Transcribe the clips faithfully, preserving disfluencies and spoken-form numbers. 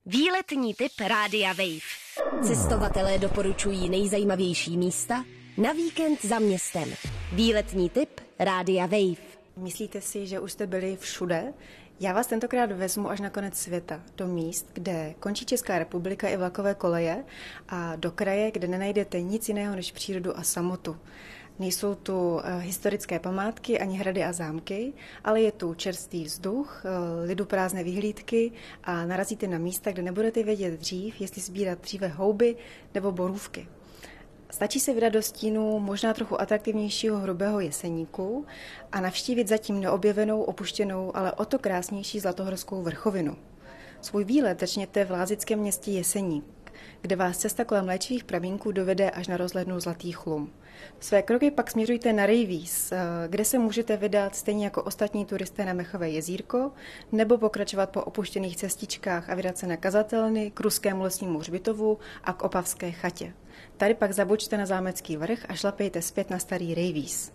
Výletní tip Rádia Wave. Cestovatelé doporučují nejzajímavější místa na víkend za městem. Výletní tip Rádia Wave. Myslíte si, že už jste byli všude? Já vás tentokrát vezmu až na konec světa, do míst, kde končí Česká republika i vlakové koleje a do kraje, kde nenajdete nic jiného než přírodu a samotu. Nejsou tu historické památky ani hrady a zámky, ale je tu čerstvý vzduch, liduprázdné vyhlídky a narazíte na místa, kde nebudete vědět dřív, jestli sbírat dříve houby nebo borůvky. Stačí se vydat do stínu možná trochu atraktivnějšího hrubého Jeseníku a navštívit zatím neobjevenou, opuštěnou, ale o to krásnější Zlatohorskou vrchovinu. Svůj výlet začněte v lázickém městě Jeseník, kde vás cesta kolem léčivých pramínků dovede až na rozhlednu Zlatý chlum. Své kroky pak směřujte na Rejvíz, kde se můžete vydat stejně jako ostatní turisté na Mechové jezírko, nebo pokračovat po opuštěných cestičkách a vydat se na kazatelny, k ruskému lesnímu hřbitovu a k Opavské chatě. Tady pak zabočte na Zámecký vrch a šlapejte zpět na Starý Rejvíz.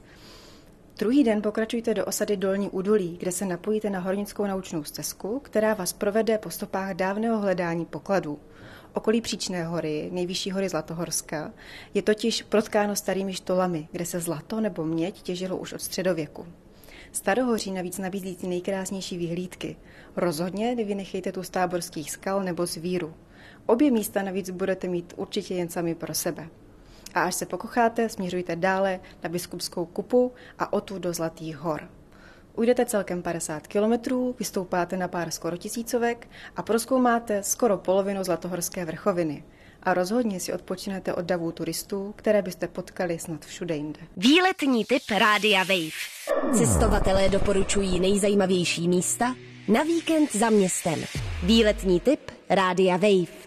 Druhý den pokračujte do osady Dolní Údolí, kde se napojíte na hornickou naučnou stezku, která vás provede po stopách dávného hledání pokladů. Okolí Příčné hory, nejvyšší hory Zlatohorska, je totiž protkáno starými štolami, kde se zlato nebo měď těžilo už od středověku. Starohoří navíc nabízí ty nejkrásnější vyhlídky. Rozhodně nevynechejte tu z Táborských skal nebo z Víru. Obě místa navíc budete mít určitě jen sami pro sebe. A až se pokocháte, směřujte dále na Biskupskou kupu a odtud do Zlatých hor. Ujdete celkem padesát kilometrů, vystoupáte na pár skoro tisícovek a prozkoumáte skoro polovinu Zlatohorské vrchoviny. A rozhodně si odpočinete od davů turistů, které byste potkali snad všude jinde. Výletní tip Rádia Wave. Cestovatelé doporučují nejzajímavější místa na víkend za městem. Výletní tip Rádia Wave.